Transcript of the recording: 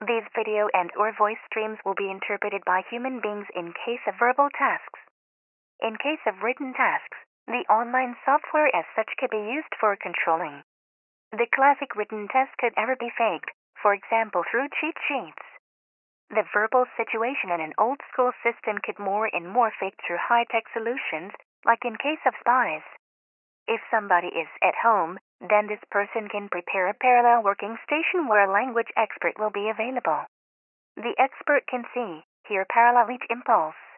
These video and/or voice streams will be interpreted by human beings in case of verbal tasks. In case of written tasks, the online software as such could be used for controlling. The classic written test could ever be faked, for example through cheat sheets. The verbal situation in an old-school system could more and more faked through high-tech solutions, like in case of spies. If somebody is at home, then this person can prepare a parallel working station where a language expert will be available. The expert can see, hear parallel each impulse,